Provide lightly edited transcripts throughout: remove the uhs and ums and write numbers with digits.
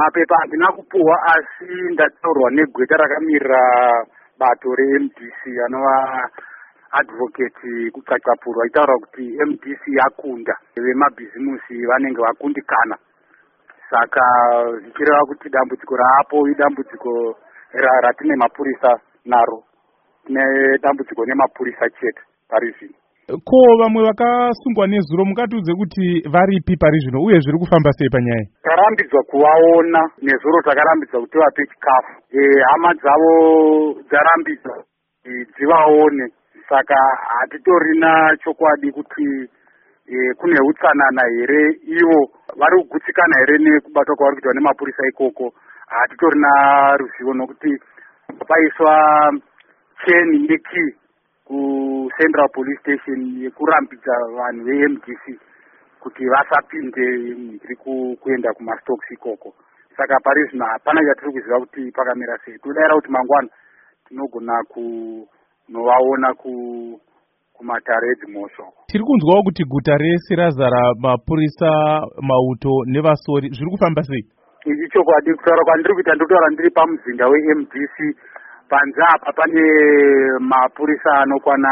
Mapepa handina kupuhwa, asi ndataurwa negweta rakamirira bato reMDC anova advocate kutsvatsvapurwa itaura kuti MDC yakunda, vemabhizimusi vanenge vakundikana. Saka zvichireva kuti dambudziko raapo idambudziko ratine mapurisa naro, tine dambudziko nemapurisa chete pari zvino. Ko vamwe vakasungwa nezuro mungatiudze kuti varipi pari zvino uye zviri kufamba sei panyaya? Tarambidzwa kuvaona nezuro, takarambidzwa kuti vape chikafu. Hama dzavo dzarambidzwa dzivaone. Saka hatitorina chokwadi kuti kune utsanana here, ivo vari kugutsikana here nekubatwa kwavari kuitwa nemapurisa ikoko. Hatitorina ruzivo nokuti paiswa cheni neki kuCentral Police Station yekurambidza vanhu veMDC kuti vasapinde mhiri kuenda kumastocks ikoko. Saka pari zvino hapana chatiri kuziva kuti pakamira sei. Todaira kuti mangwana tinogona kunovaona kumatare edzimhosva. Tiri kunzwawo kuti guta rese razara mapurisa, mauto nevasori. Zviri kufamba sei? Ichi chokwadi. Kutaura kwandiri kuita ndotaura ndiri pamuzinda weMDC. Panze apa pane mapurisa anokwana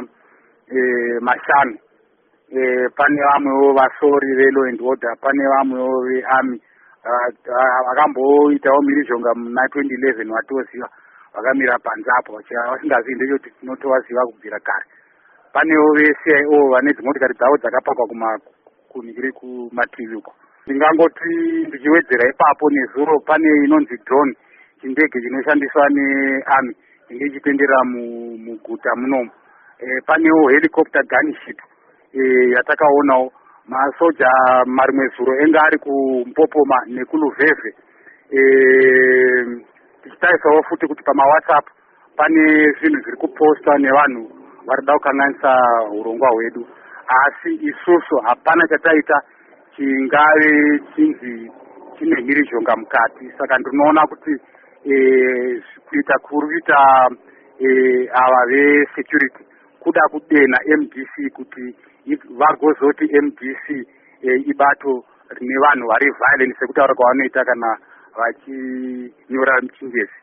5. Pane vamwewo vasori ve-law and order, pane vamwewo vearmy vakamboitawo mhirizhonga muna 2011 watoziva, vakamira panze apo vasingazivi ndechoti tinotovaziva kubvira kare. Panewo veCIO vane dzimotikari dzavo dzakapakwa kunhiri kumativi uko. Ndingangoti ndichiwedzera ipapo nezuro, pane inonzi drone, chindege chinoshandiswa nearmy inge ichitenderera muguta munomu. Panewo helicopter gunship yatakaonawo. Masoja marimwe zuro enga ari kuMpopoma nekuluvhevhe. Tichitarisawo futi kuti pamaWhatsApp pane zvinhu zviri kupostwa nevanhu varida kukanganisa urongwa hwedu, asi isusu hapana chataita chingave chinzi chine mhirizhonga mukati. Saka ndinoona kuti kuita kuita ava vesecurity kuda kudena MDC kuti vagozoti MDC ibato rine vanhu vari violent sekutaura kwavanoita kana vachinyora muchingezi.